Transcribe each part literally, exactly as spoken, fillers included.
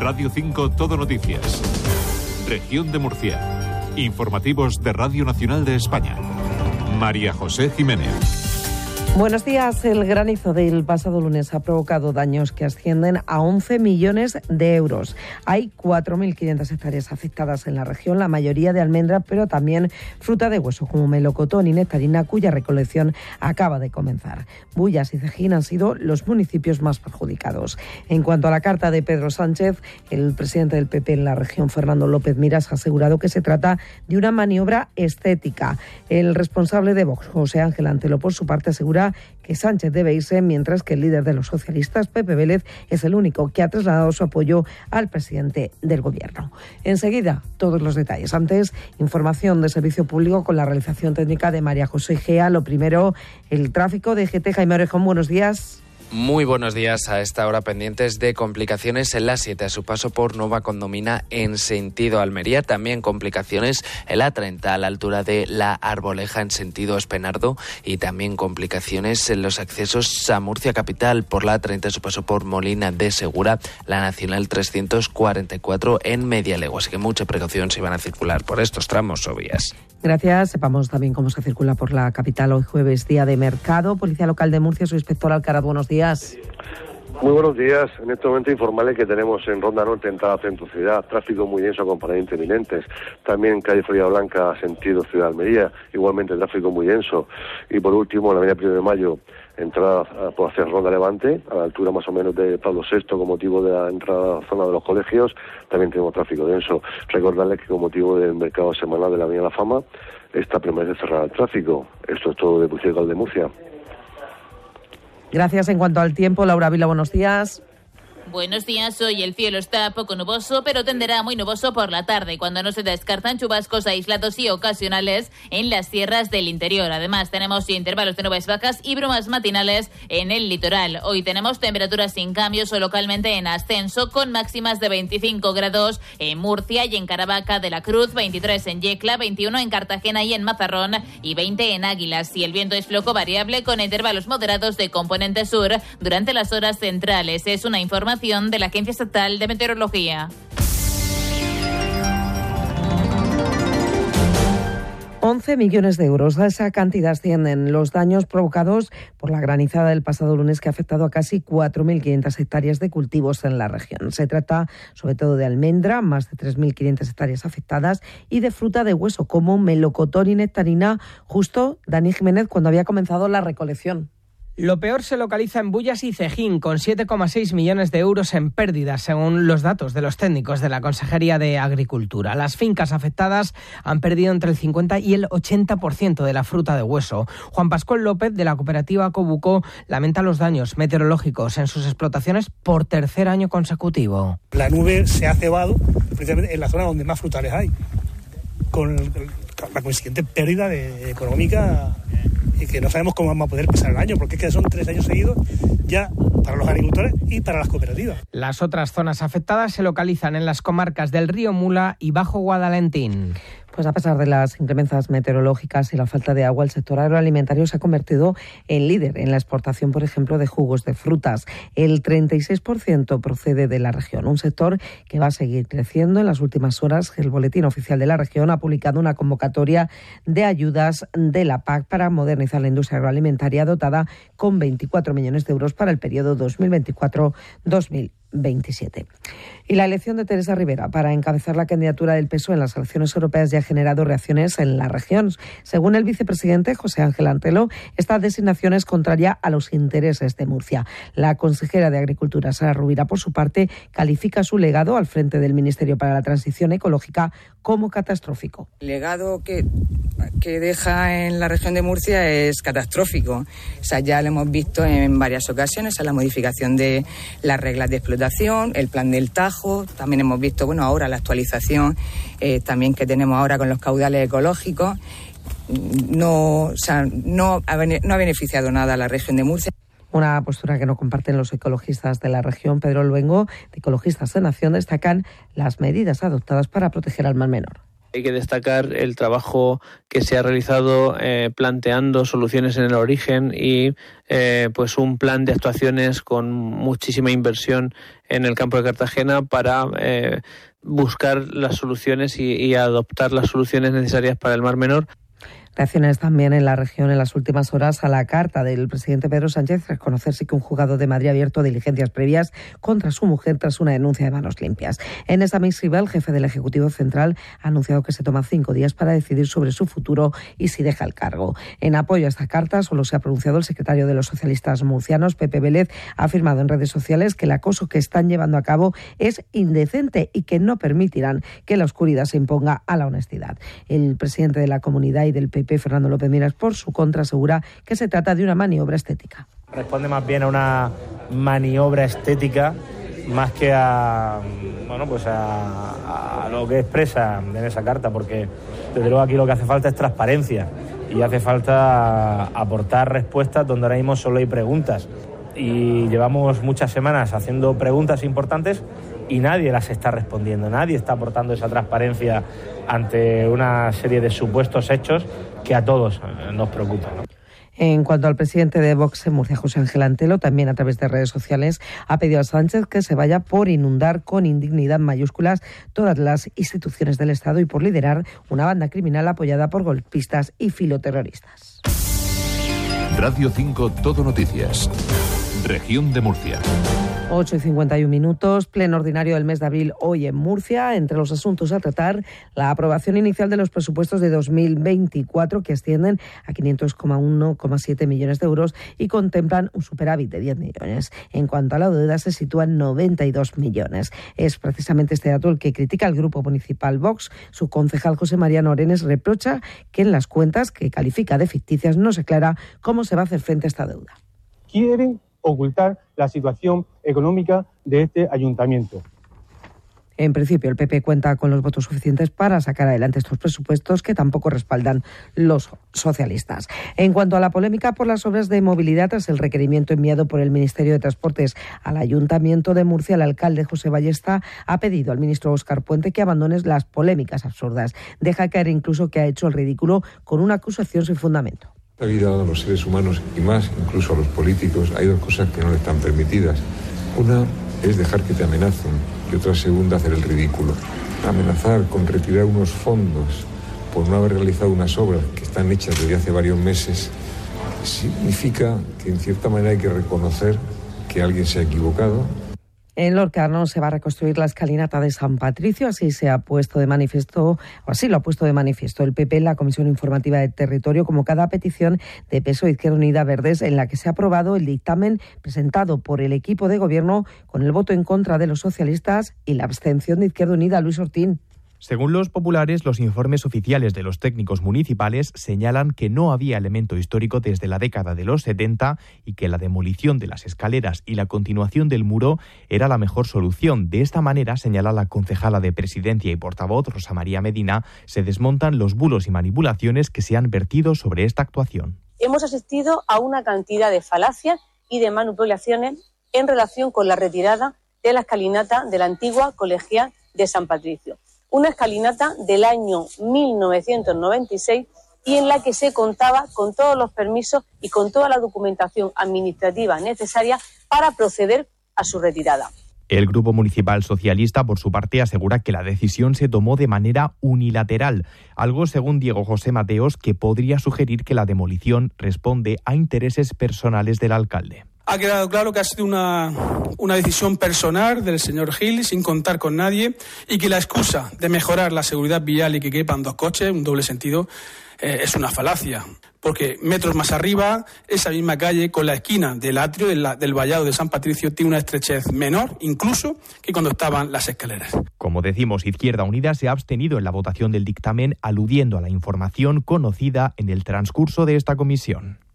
Radio cinco Todo Noticias. Región de Murcia. Informativos de Radio Nacional de España. María José Jiménez. Buenos días. El granizo del pasado lunes ha provocado daños que ascienden a once millones de euros. Hay cuatro mil quinientas hectáreas afectadas en la región, la mayoría de almendra, pero también fruta de hueso como melocotón y nectarina, cuya recolección acaba de comenzar. Bullas y Cejín han sido los municipios más perjudicados. En cuanto a la carta de Pedro Sánchez, el presidente del P P en la región, Fernando López Miras, ha asegurado que se trata de una maniobra estética. El responsable de Vox, José Ángel Antelo, por su parte, asegura que Sánchez debe irse, mientras que el líder de los socialistas, Pepe Vélez, es el único que ha trasladado su apoyo al presidente del Gobierno. Enseguida, todos los detalles. Antes, información de servicio público con la realización técnica de María José Gea. Lo primero, el tráfico de G T. Jaime Orejón, buenos días. Muy buenos días. A esta hora pendientes de complicaciones en la siete a su paso por Nueva Condomina en sentido Almería. También complicaciones en la treinta a la altura de La Arboleja en sentido Espenardo. Y también complicaciones en los accesos a Murcia capital por la treinta a su paso por Molina de Segura, la Nacional trescientos cuarenta y cuatro en media legua. Así que mucha precaución si van a circular por estos tramos o vías. Gracias. Sepamos también cómo se circula por la capital hoy jueves, día de mercado. Policía Local de Murcia, su inspector Alcaraz, buenos días. Muy buenos días. En este momento informarle que tenemos en Ronda Norte, entrada Centro Ciudad, tráfico muy denso con paradas intermitentes. También en calle Florida Blanca, sentido Ciudad Almería, igualmente tráfico muy denso. Y por último, en la avenida Primero de Mayo, entrada por hacer Ronda Levante, a la altura más o menos de Pablo sexto, con motivo de la entrada a la zona de los colegios, también tenemos tráfico denso. Recordarles que con motivo del mercado semanal de la Avenida La Fama, esta permanece cerrada el tráfico. Esto es todo de Policía Local de Murcia. Gracias. En cuanto al tiempo, Laura Vila, buenos días. Buenos días. Hoy el cielo está poco nuboso, pero tenderá muy nuboso por la tarde, cuando no se descartan chubascos aislados y ocasionales en las sierras del interior. Además, tenemos intervalos de nubes bajas y brumas matinales en el litoral. Hoy tenemos temperaturas sin cambios o localmente en ascenso, con máximas de veinticinco grados en Murcia y en Caravaca de la Cruz, veintitrés en Yecla, veintiuno en Cartagena y en Mazarrón y veinte en Águilas. Y el viento es flojo variable con intervalos moderados de componente sur durante las horas centrales. Es una información de la Agencia Estatal de Meteorología. once millones de euros. A esa cantidad ascienden los daños provocados por la granizada del pasado lunes, que ha afectado a casi cuatro mil quinientas hectáreas de cultivos en la región. Se trata sobre todo de almendra, más de tres mil quinientas hectáreas afectadas, y de fruta de hueso como melocotón y nectarina, justo, Dani Jiménez, cuando había comenzado la recolección. Lo peor se localiza en Bullas y Cejín, con siete coma seis millones de euros en pérdidas, según los datos de los técnicos de la Consejería de Agricultura. Las fincas afectadas han perdido entre el cincuenta y el ochenta por ciento de la fruta de hueso. Juan Pascual López, de la cooperativa Cobuco, lamenta los daños meteorológicos en sus explotaciones por tercer año consecutivo. La nube se ha cebado precisamente en la zona donde más frutales hay, con la consiguiente pérdida de, económica, y que no sabemos cómo vamos a poder pasar el año, porque es que son tres años seguidos ya para los agricultores y para las cooperativas. Las otras zonas afectadas se localizan en las comarcas del Río Mula y Bajo Guadalentín. Pues a pesar de las inclemencias meteorológicas y la falta de agua, el sector agroalimentario se ha convertido en líder en la exportación, por ejemplo, de jugos de frutas. El treinta y seis por ciento procede de la región, un sector que va a seguir creciendo. En las últimas horas, el Boletín Oficial de la Región ha publicado una convocatoria de ayudas de la P A C para modernizar la industria agroalimentaria, dotada con veinticuatro millones de euros para el periodo dos mil veinticuatro dos mil veintisiete. Y la elección de Teresa Rivera para encabezar la candidatura del P S O E en las elecciones europeas ya ha generado reacciones en la región. Según el vicepresidente José Ángel Antelo, esta designación es contraria a los intereses de Murcia. La consejera de Agricultura, Sara Rubira, por su parte, califica su legado al frente del Ministerio para la Transición Ecológica como catastrófico. El legado que, que deja en la región de Murcia es catastrófico. O sea, ya lo hemos visto en varias ocasiones, a la modificación de las reglas de explotación, el plan del Tajo, también hemos visto, bueno, ahora la actualización eh, también que tenemos ahora con los caudales ecológicos. No, o sea, no ha, no ha beneficiado nada a la región de Murcia. Una postura que no comparten los ecologistas de la región. Pedro Luengo, de Ecologistas de Nación, destacan las medidas adoptadas para proteger al mar menor. Hay que destacar el trabajo que se ha realizado eh, planteando soluciones en el origen y eh, pues un plan de actuaciones con muchísima inversión en el campo de Cartagena para eh, buscar las soluciones y, y adoptar las soluciones necesarias para el Mar Menor. Reacciones también en la región en las últimas horas a la carta del presidente Pedro Sánchez tras conocerse que un juzgado de Madrid ha abierto diligencias previas contra su mujer tras una denuncia de manos limpias. En esa misiva, el jefe del Ejecutivo Central ha anunciado que se toma cinco días para decidir sobre su futuro y si deja el cargo. En apoyo a esta carta solo se ha pronunciado el secretario de los socialistas murcianos, Pepe Vélez. Ha afirmado en redes sociales que el acoso que están llevando a cabo es indecente y que no permitirán que la oscuridad se imponga a la honestidad. El presidente de la comunidad y del P P, Fernando López Miras, por su contra, asegura que se trata de una maniobra estética. Responde más bien a una maniobra estética más que a, bueno, pues a, a lo que expresa en esa carta, porque desde luego aquí lo que hace falta es transparencia y hace falta aportar respuestas donde ahora mismo solo hay preguntas. Y llevamos muchas semanas haciendo preguntas importantes y nadie las está respondiendo, nadie está aportando esa transparencia ante una serie de supuestos hechos que a todos nos preocupan, ¿no? En cuanto al presidente de Vox en Murcia, José Ángel Antelo, también a través de redes sociales ha pedido a Sánchez que se vaya por inundar con indignidad mayúsculas todas las instituciones del Estado y por liderar una banda criminal apoyada por golpistas y filoterroristas. Radio cinco Todo Noticias. Región de Murcia. ocho y cincuenta y un minutos, pleno ordinario del mes de abril hoy en Murcia. Entre los asuntos a tratar, la aprobación inicial de los presupuestos de dos mil veinticuatro, que ascienden a quinientos coma uno coma siete millones de euros y contemplan un superávit de diez millones. En cuanto a la deuda, se sitúa en noventa y dos millones. Es precisamente este dato el que critica el Grupo Municipal Vox. Su concejal José María Norenes reprocha que en las cuentas, que califica de ficticias, no se aclara cómo se va a hacer frente a esta deuda. Quieren ocultar la situación económica de este ayuntamiento. En principio, el P P cuenta con los votos suficientes para sacar adelante estos presupuestos, que tampoco respaldan los socialistas. En cuanto a la polémica por las obras de movilidad, tras el requerimiento enviado por el Ministerio de Transportes al Ayuntamiento de Murcia, el alcalde José Ballesta ha pedido al ministro Óscar Puente que abandone las polémicas absurdas. Deja caer incluso que ha hecho el ridículo con una acusación sin fundamento. La vida a los seres humanos y más, incluso a los políticos, hay dos cosas que no le están permitidas. Una es dejar que te amenacen y otra segunda, hacer el ridículo. Amenazar con retirar unos fondos por no haber realizado unas obras que están hechas desde hace varios meses significa que en cierta manera hay que reconocer que alguien se ha equivocado. En Lorca se va a reconstruir la escalinata de San Patricio, así se ha puesto de manifiesto, o así lo ha puesto de manifiesto el P P en la Comisión Informativa de Territorio, como cada petición de P S O E, Izquierda Unida, Verdes, en la que se ha aprobado el dictamen presentado por el equipo de gobierno con el voto en contra de los socialistas y la abstención de Izquierda Unida. Luis Ortín. Según los populares, los informes oficiales de los técnicos municipales señalan que no había elemento histórico desde la década de los setenta y que la demolición de las escaleras y la continuación del muro era la mejor solución. De esta manera, señala la concejala de Presidencia y portavoz, Rosa María Medina, se desmontan los bulos y manipulaciones que se han vertido sobre esta actuación. Hemos asistido a una cantidad de falacias y de manipulaciones en relación con la retirada de la escalinata de la antigua colegial de San Patricio. Una escalinata del año mil novecientos noventa y seis y en la que se contaba con todos los permisos y con toda la documentación administrativa necesaria para proceder a su retirada. El Grupo Municipal Socialista, por su parte, asegura que la decisión se tomó de manera unilateral, algo, según Diego José Mateos, que podría sugerir que la demolición responde a intereses personales del alcalde. Ha quedado claro que ha sido una, una decisión personal del señor Gil, sin contar con nadie, y que la excusa de mejorar la seguridad vial y que quepan dos coches, un doble sentido, eh, es una falacia. Porque metros más arriba, esa misma calle, con la esquina del atrio del, del vallado de San Patricio, tiene una estrechez menor, incluso, que cuando estaban las escaleras. Como decimos, Izquierda Unida se ha abstenido en la votación del dictamen, aludiendo a la información conocida en el transcurso de esta comisión.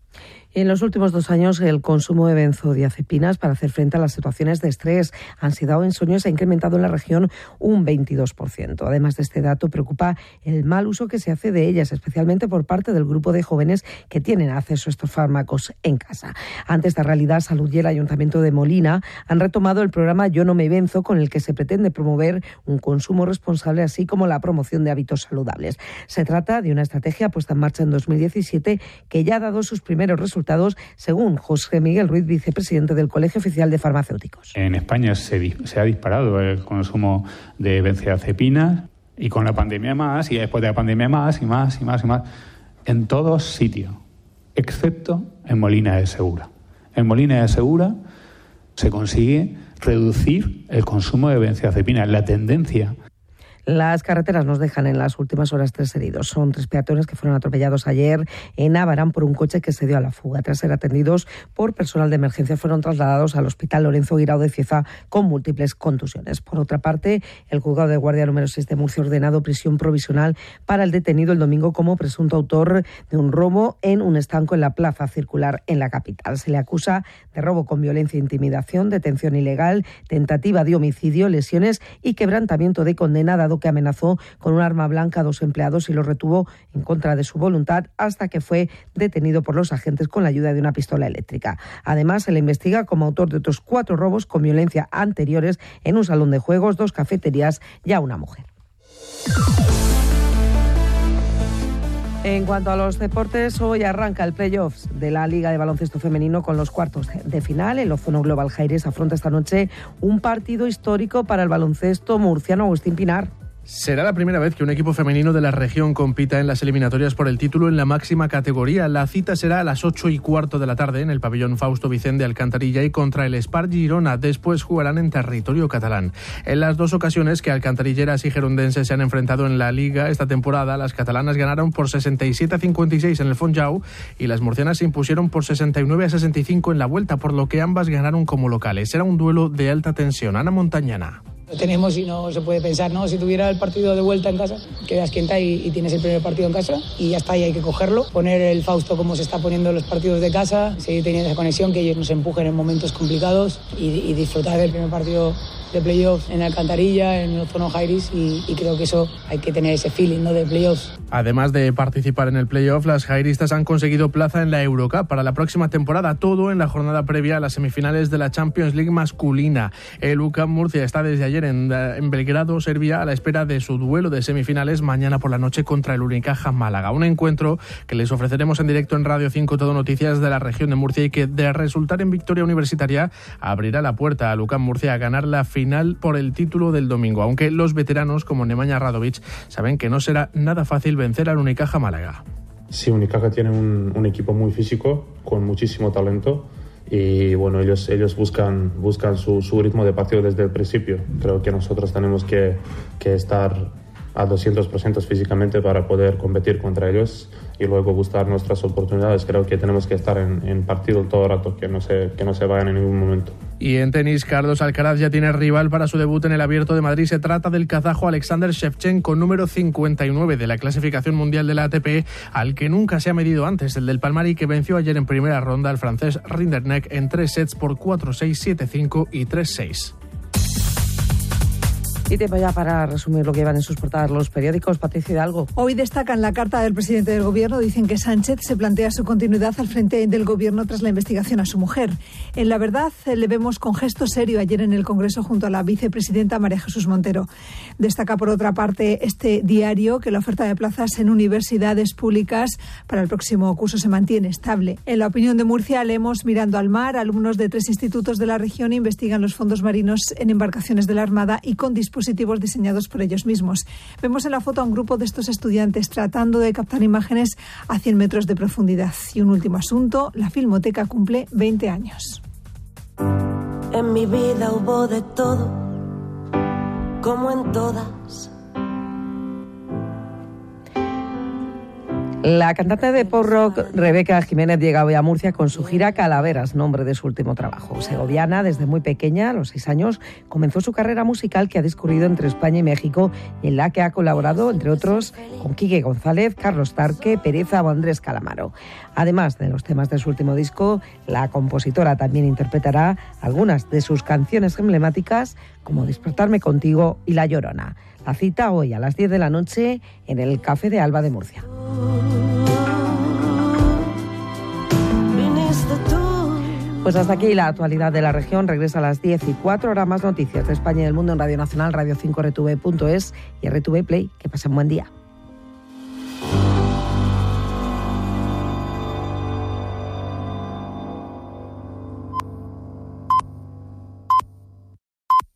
En los últimos dos años, el consumo de benzodiazepinas para hacer frente a las situaciones de estrés, ansiedad o insomnio se ha incrementado en la región un veintidós por ciento. Además de este dato, preocupa el mal uso que se hace de ellas, especialmente por parte del grupo de jóvenes que tienen acceso a estos fármacos en casa. Ante esta realidad, Salud y el Ayuntamiento de Molina han retomado el programa Yo no me benzo, con el que se pretende promover un consumo responsable, así como la promoción de hábitos saludables. Se trata de una estrategia puesta en marcha en dos mil diecisiete que ya ha dado sus primeros resultados, según José Miguel Ruiz, vicepresidente del Colegio Oficial de Farmacéuticos. En España se, se ha disparado el consumo de benzodiazepinas, y con la pandemia más, y después de la pandemia más, y más, y más, y más, en todos sitios, excepto en Molina de Segura. En Molina de Segura se consigue reducir el consumo de benzodiazepinas. La tendencia. Las carreteras nos dejan en las últimas horas tres heridos. Son tres peatones que fueron atropellados ayer en Abarán por un coche que se dio a la fuga. Tras ser atendidos por personal de emergencia, fueron trasladados al Hospital Lorenzo Guirao de Cieza con múltiples contusiones. Por otra parte, el juzgado de guardia número seis de Murcia ha ordenado prisión provisional para el detenido el domingo como presunto autor de un robo en un estanco en la Plaza Circular en la capital. Se le acusa de robo con violencia e intimidación, detención ilegal, tentativa de homicidio, lesiones y quebrantamiento de condena, dado que amenazó con un arma blanca a dos empleados y los retuvo en contra de su voluntad hasta que fue detenido por los agentes con la ayuda de una pistola eléctrica. Además, se le investiga como autor de otros cuatro robos con violencia anteriores en un salón de juegos, dos cafeterías y a una mujer. En cuanto a los deportes, hoy arranca el playoffs de la Liga de Baloncesto Femenino con los cuartos de final. El Ozono Global Jaires afronta esta noche un partido histórico para el baloncesto murciano. Agustín Pinar. Será la primera vez que un equipo femenino de la región compita en las eliminatorias por el título en la máxima categoría. La cita será a las ocho y cuarto de la tarde en el pabellón Fausto Vicente Alcantarilla y contra el Spar Girona. Después jugarán en territorio catalán. En las dos ocasiones que alcantarilleras y gerundenses se han enfrentado en la Liga esta temporada, las catalanas ganaron por sesenta y siete a cincuenta y seis en el Fonjau y las murcianas se impusieron por sesenta y nueve a sesenta y cinco en la vuelta, por lo que ambas ganaron como locales. Será un duelo de alta tensión. Ana Montañana. Lo tenemos y no se puede pensar, ¿no? Si tuviera el partido de vuelta en casa, quedas quieta y, y tienes el primer partido en casa y ya está, y hay que cogerlo. Poner el Fausto como se está poniendo los partidos de casa, seguir teniendo esa conexión, que ellos nos empujen en momentos complicados y, y disfrutar del primer partido de playoffs en Alcantarilla, en el Ozono Jairis, y, y creo que eso hay que tener ese feeling, ¿no?, de playoffs. Además de participar en el playoff, las jairistas han conseguido plaza en la Eurocup para la próxima temporada, todo en la jornada previa a las semifinales de la Champions League masculina. El U C A M Murcia está desde ayer en, en Belgrado, Serbia, a la espera de su duelo de semifinales mañana por la noche contra el Unicaja Málaga. Un encuentro que les ofreceremos en directo en Radio cinco Todo Noticias de la región de Murcia y que, de resultar en victoria universitaria, abrirá la puerta al U C A M Murcia a ganar la final por el título del domingo, aunque los veteranos como Nemanja Radovic saben que no será nada fácil vencer al Unicaja Málaga. Sí, Unicaja tiene un, un equipo muy físico, con muchísimo talento, y bueno, ellos, ellos buscan, buscan su, su ritmo de partido desde el principio. Creo que nosotros tenemos que, que estar a doscientos por ciento físicamente para poder competir contra ellos y luego buscar nuestras oportunidades. Creo que tenemos que estar en, en partido todo el rato, que no se, que no se vayan en ningún momento. Y en tenis, Carlos Alcaraz ya tiene rival para su debut en el Abierto de Madrid. Se trata del kazajo Alexander Shevchenko, número cincuenta y nueve de la clasificación mundial de la A T P, al que nunca se ha medido antes, el del Palmari, que venció ayer en primera ronda al francés Rinderknecht en tres sets por cuatro seis, siete cinco y tres seis. Y tiempo ya para resumir lo que llevan en sus portadas los periódicos. Patricia Hidalgo. Hoy destacan la carta del presidente del Gobierno. Dicen que Sánchez se plantea su continuidad al frente del Gobierno tras la investigación a su mujer. En La Verdad le vemos con gesto serio ayer en el Congreso junto a la vicepresidenta María Jesús Montero. Destaca por otra parte este diario que la oferta de plazas en universidades públicas para el próximo curso se mantiene estable. En La Opinión de Murcia leemos Mirando al mar. Alumnos de tres institutos de la región investigan los fondos marinos en embarcaciones de la Armada y con dispositivos dispositivos diseñados por ellos mismos. Vemos en la foto a un grupo de estos estudiantes tratando de captar imágenes a cien metros de profundidad. Y un último asunto, la Filmoteca cumple veinte años. En mi vida hubo de todo, como en todas. La cantante de pop rock Rebeca Jiménez llega hoy a Murcia con su gira Calaveras, nombre de su último trabajo. Segoviana, desde muy pequeña, a los seis años, comenzó su carrera musical que ha discurrido entre España y México y en la que ha colaborado, entre otros, con Quique González, Carlos Tarque, Pereza o Andrés Calamaro. Además de los temas de su último disco, la compositora también interpretará algunas de sus canciones emblemáticas como Despertarme contigo y La Llorona. La cita hoy a las diez de la noche en el Café de Alba de Murcia. Pues hasta aquí la actualidad de la región. Regresa a las diez y cuatro horas más noticias de España y del mundo en Radio Nacional, Radio cinco, R T V punto es y R T V Play. Que pasen buen día.